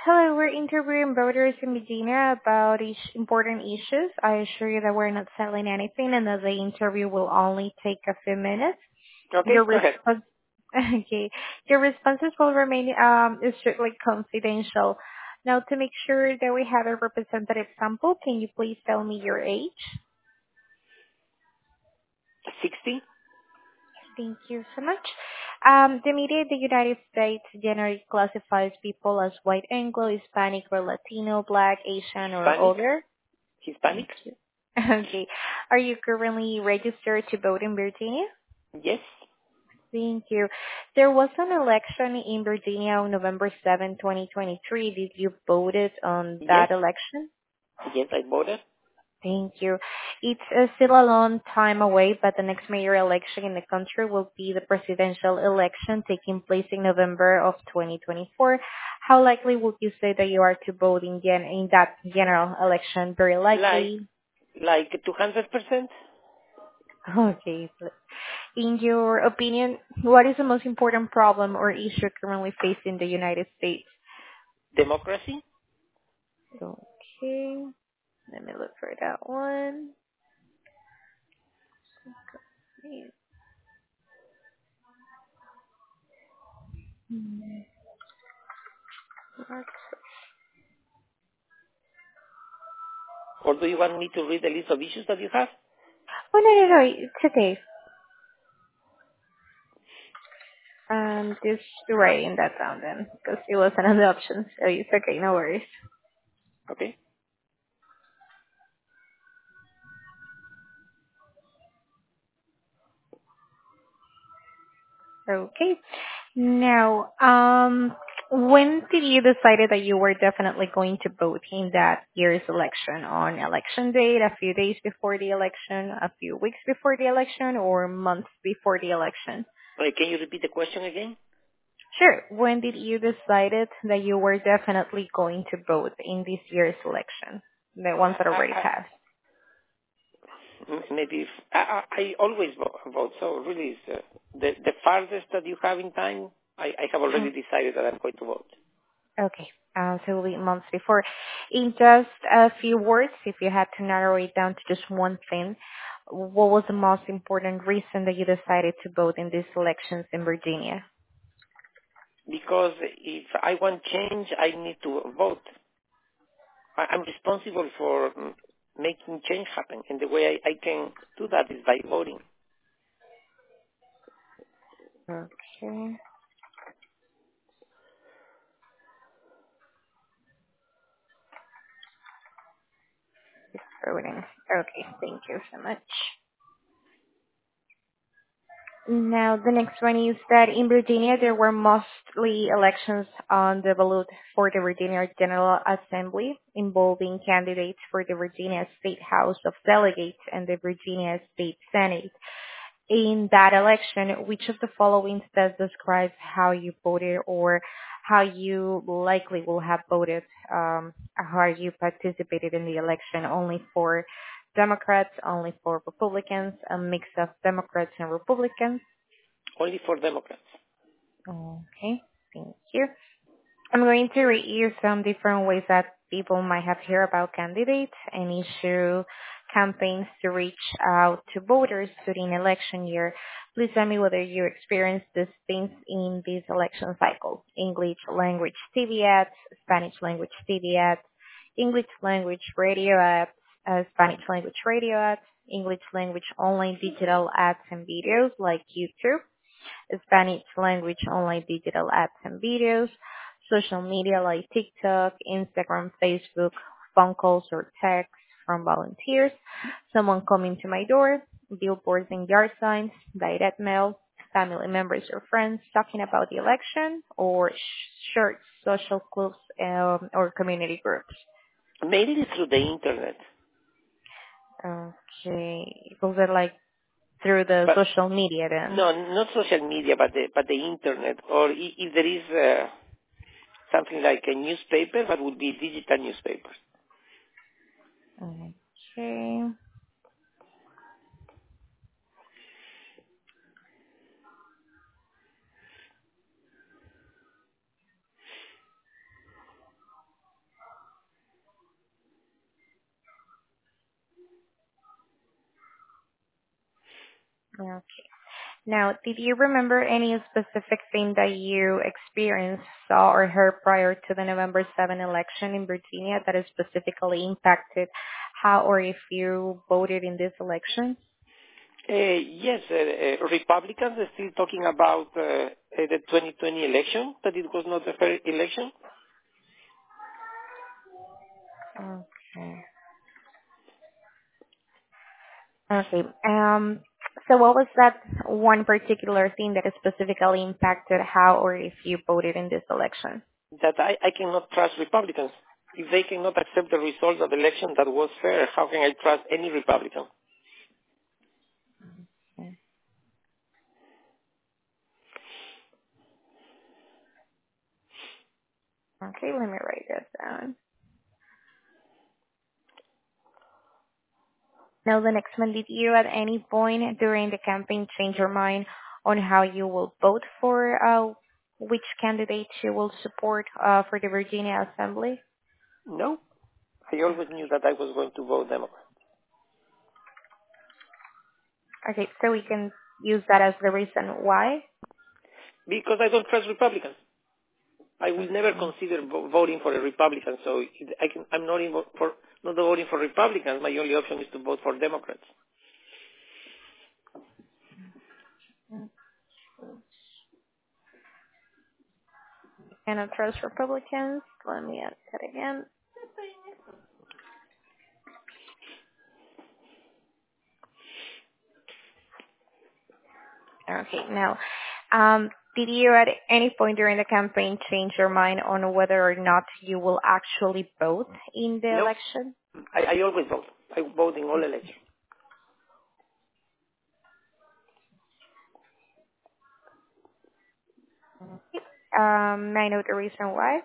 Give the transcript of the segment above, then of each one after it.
Hello, we're interviewing voters in Virginia about important issues. I assure you that we're not selling anything and that the interview will only take a few minutes. Okay, Your go ahead. response, okay, your responses will remain strictly confidential. Now, to make sure that we have a representative sample, can you please tell me your age? 60? Thank you so much. The media in the United States generally classifies people as white Anglo, Hispanic, or Latino, Black, Asian, or Hispanic? older. Hispanic? Thank you. Okay. Are you currently registered to vote in Virginia? Yes. Thank you. There was an election in Virginia on November 7, 2023. Did you voted on Yes. that election? Yes, I voted. Thank you. It's still a long time away, but the next mayor election in the country will be the presidential election taking place in November of 2024. How likely would you say that you are to vote in that general election? Very Like, likely. like 200%? Okay. In your opinion, what is the most important problem or issue currently facing the United States? Democracy? Okay. Let me look for that one. Or do you want me to read the list of issues that you have? Oh, no. It's okay. Just writing that down then, because it wasn't an option, so it's okay, no worries. Okay. Okay. Now, when did you decide that you were definitely going to vote in that year's election? On election date, a few days before the election, a few weeks before the election, or months before the election? Wait, can you repeat the question again? Sure. When did you decided that you were definitely going to vote in this year's election? The ones that already passed. Maybe if, I always vote, so really it's, the farthest that you have in time, I have already decided that I'm going to vote. Okay. So it'll be months before. In just a few words, if you had to narrow it down to just one thing, what was the most important reason that you decided to vote in these elections in Virginia? Because if I want change, I need to vote. I'm responsible for making change happen, and the way I can do that is by voting. Okay. Voting. Okay. Thank you so much. Now, the next one is that in Virginia, there were mostly elections on the ballot for the Virginia General Assembly involving candidates for the Virginia State House of Delegates and the Virginia State Senate. In that election, which of the following best describes how you voted or how you likely will have voted, how you participated in the election? Only for Democrats, only for Republicans, a mix of Democrats and Republicans? Only for Democrats. Okay, thank you. I'm going to read you some different ways that people might have heard about candidates and issue campaigns to reach out to voters during election year. Please tell me whether you experienced these things in this election cycle. English language TV ads, Spanish language TV ads, English language radio ads, Spanish language radio ads, English language online digital ads and videos like YouTube, Spanish language online digital ads and videos, social media like TikTok, Instagram, Facebook, phone calls or texts from volunteers, someone coming to my door, billboards and yard signs, direct mail, family members or friends talking about the election, or short social clubs or community groups. Mainly through the internet. Okay, those are like through the But social media then. no, not social media, but the internet. Or if there is something like a newspaper, that would be digital newspapers. Okay. Okay. Now, did you remember any specific thing that you experienced, saw, or heard prior to the November 7 election in Virginia that has specifically impacted how or if you voted in this election? Yes, Republicans are still talking about the 2020 election, that it was not a fair election. Okay. Okay. So what was that one particular thing that specifically impacted how or if you voted in this election? That I cannot trust Republicans. If they cannot accept the results of the election that was fair, how can I trust any Republican? Okay, let me write this down. Now, the next one, did you at any point during the campaign change your mind on how you will vote for which candidate you will support for the Virginia Assembly? No. I always knew that I was going to vote Democrat. Okay, so we can use that as the reason why? Because I don't trust Republicans. I will never Okay. consider voting for a Republican, so I'm not, not voting for Republicans. My only option is to vote for Democrats. Cannot trust Republicans. Let me add that again. Okay, now, did you at any point during the campaign change your mind on whether or not you will actually vote in the No, election? I always vote. I vote in all elections. May I know the reason why?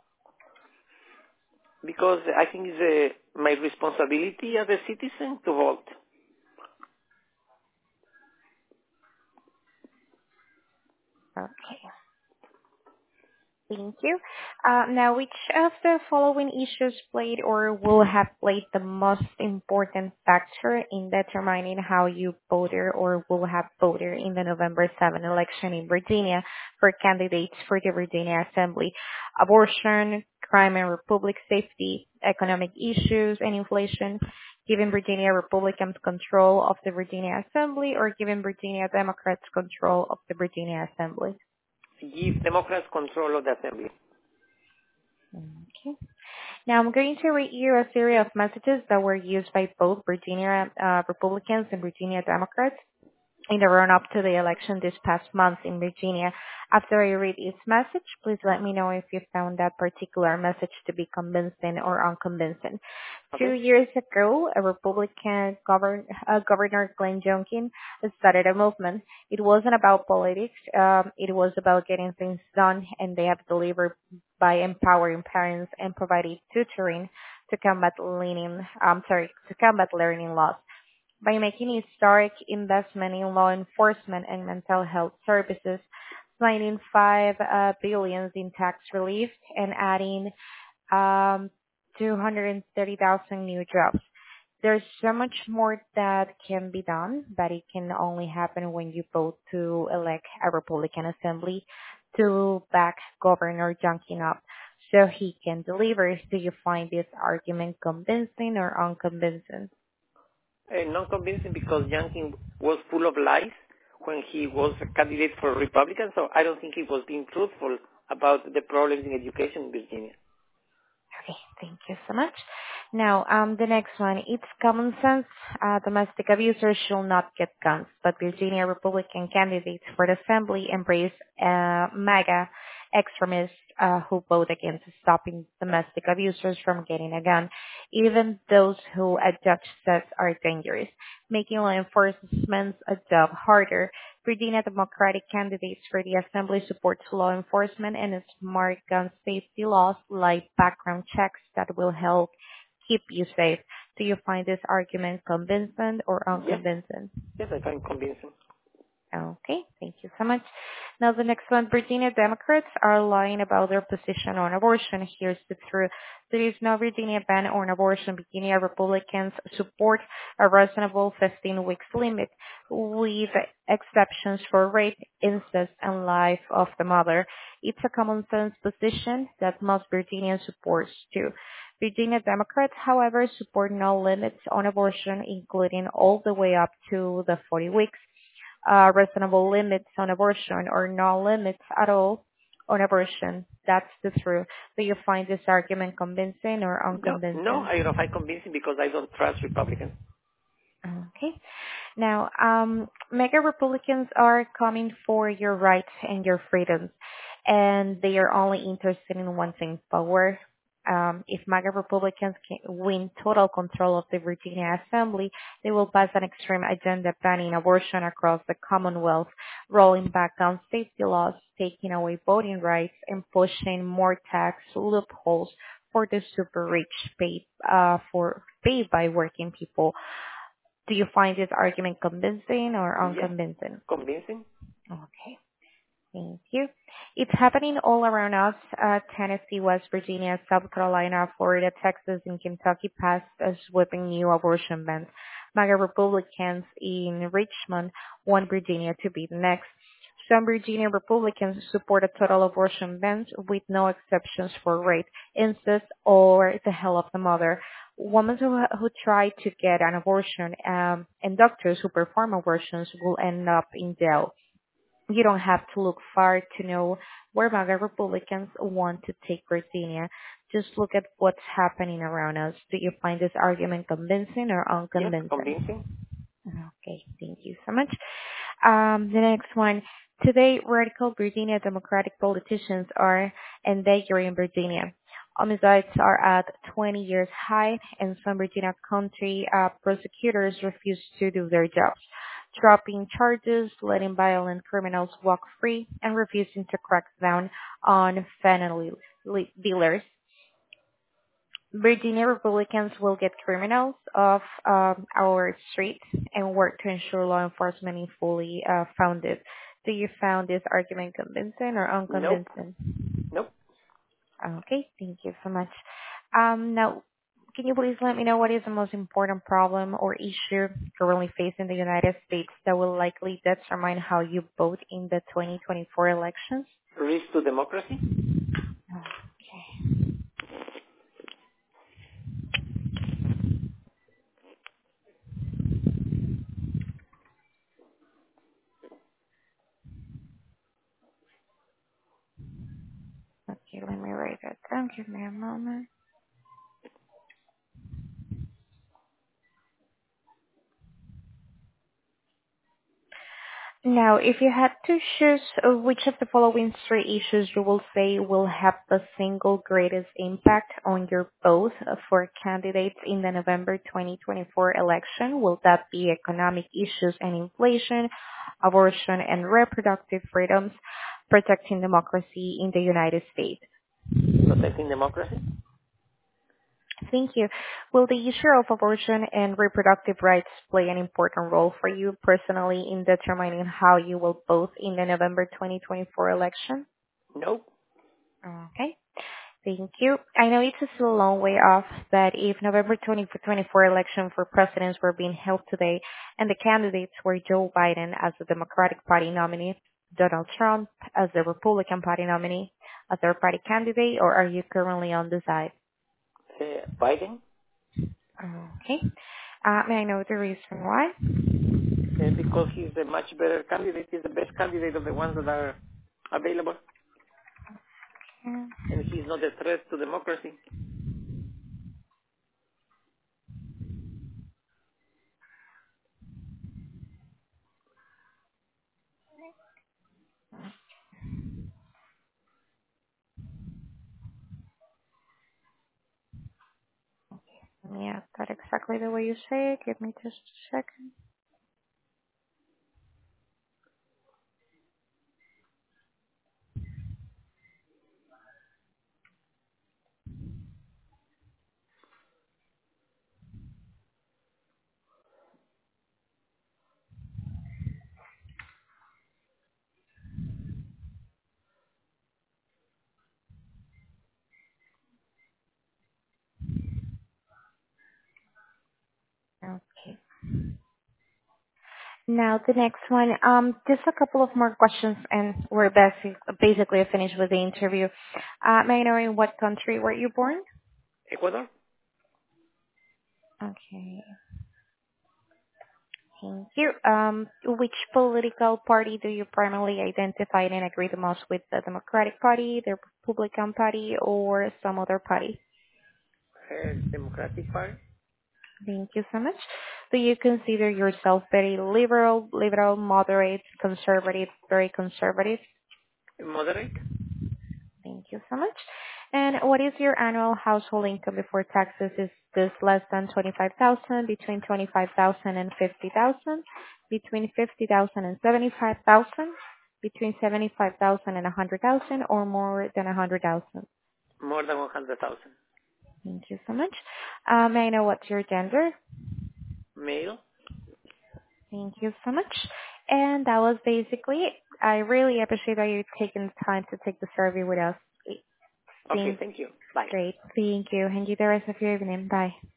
Because I think it's my responsibility as a citizen to vote. Okay. Thank you. Now, which of the following issues played or will have played the most important factor in determining how you voted or will have voted in the November 7 election in Virginia for candidates for the Virginia Assembly? Abortion, crime and republic safety, economic issues, and inflation, giving Virginia Republicans control of the Virginia Assembly, or giving Virginia Democrats control of the Virginia Assembly? Give Democrats control of the assembly. Okay. Now I'm going to read you a series of messages that were used by both Virginia Republicans and Virginia Democrats in the run-up to the election this past month in Virginia. After I read each message, please let me know if you found that particular message to be convincing or unconvincing. Okay? 2 years ago, a Republican Governor Glenn Youngkin started a movement. It wasn't about politics. It was about getting things done, and they have delivered by empowering parents and providing tutoring to combat learning loss. By making historic investment in law enforcement and mental health services, signing $5 billion in tax relief, and adding 230,000 new jobs. There's so much more that can be done, but it can only happen when you vote to elect a Republican Assembly to back Governor Youngkin up so he can deliver. Do you find this argument convincing or unconvincing? Not convincing because Youngkin was full of lies when he was a candidate for Republican, so I don't think he was being truthful about the problems in education in Virginia. Okay, thank you so much. Now, the next one. It's common sense. Domestic abusers should not get guns, but Virginia Republican candidates for the Assembly embrace MAGA extremists who vote against stopping domestic abusers from getting a gun, even those who a judge says are dangerous, making law enforcement's job harder. Virginia Democratic candidates for the Assembly supports law enforcement and smart gun safety laws like background checks that will help keep you safe. Do you find this argument convincing or Yes, unconvincing? yes, I find convincing. Okay, thank you so much. Now the next one, Virginia Democrats are lying about their position on abortion. Here's the truth. There is no Virginia ban on abortion. Virginia Republicans support a reasonable 15 weeks limit with exceptions for rape, incest, and life of the mother. It's a common sense position that most Virginians support too. Virginia Democrats, however, support no limits on abortion, including all the way up to the 40 weeks, reasonable limits on abortion or no limits at all on abortion. That's the truth. Do you find this argument convincing or No, unconvincing? I don't find convincing because I don't trust Republicans. Okay. Now, mega Republicans are coming for your rights and your freedoms, and they are only interested in one thing, power. If MAGA Republicans can win total control of the Virginia Assembly, they will pass an extreme agenda banning abortion across the Commonwealth, rolling back gun safety laws, taking away voting rights, and pushing more tax loopholes for the super rich paid by working people. Do you find this argument convincing or Yeah, unconvincing? convincing. Okay, thank you. It's happening all around us. Tennessee, West Virginia, South Carolina, Florida, Texas, and Kentucky passed a sweeping new abortion bans. MAGA Republicans in Richmond want Virginia to be the next. Some Virginia Republicans support a total abortion ban with no exceptions for rape, incest, or the health of the mother. Women who try to get an abortion and doctors who perform abortions will end up in jail. You don't have to look far to know where MAGA Republicans want to take Virginia. Just look at what's happening around us. Do you find this argument convincing or Yes, unconvincing? convincing. Okay, thank you so much. The next one. Today, radical Virginia Democratic politicians are endangering Virginia. Homicides are at 20 years high, and some Virginia county prosecutors refuse to do their jobs, dropping charges, letting violent criminals walk free, and refusing to crack down on fentanyl dealers. Virginia Republicans will get criminals off our streets and work to ensure law enforcement is fully founded. Do you found this argument convincing or Nope. unconvincing? Nope. Okay, thank you so much. Now, can you please let me know what is the most important problem or issue currently facing the United States that will likely determine how you vote in the 2024 elections? Risk to democracy? Okay. Okay, let me write that down. Give me a moment. Now, if you had to choose which of the following three issues you will say will have the single greatest impact on your vote for candidates in the November 2024 election, will that be economic issues and inflation, abortion and reproductive freedoms, protecting democracy in the United States? Protecting democracy? Thank you. Will the issue of abortion and reproductive rights play an important role for you personally in determining how you will vote in the November 2024 election? Nope. Okay. Thank you. I know it's still a long way off, but if November 2024 election for presidents were being held today and the candidates were Joe Biden as the Democratic Party nominee, Donald Trump as the Republican Party nominee, a third party candidate, or are you currently undecided? Biden? Okay. May I know the reason why? Because he's a much better candidate. He's the best candidate of the ones that are available. Yeah. And he's not a threat to democracy. Yeah, that's exactly the way you say it. Give me just a second. Now the next one, just a couple of more questions, and we're basically finished with the interview. May I know in what country were you born? Ecuador? Okay, thank you. Which political party do you primarily identify and agree the most with? The Democratic Party, the Republican Party, or some other party? Democratic Party? Thank you so much. Do you consider yourself very liberal, moderate, conservative, very conservative? Moderate? Thank you so much. And what is your annual household income before taxes? Is this less than 25,000, between 25,000 and 50,000, between 50,000 and 75,000, between 75,000 and 100,000, or more than 100,000? More than 100,000. Thank you so much. May I know what's your gender? Male? Thank you so much. And that was basically it. I really appreciate that you taking the time to take the survey with us. Okay, Seems thank you. Bye. great. Thank you. And you the rest of your evening. Bye.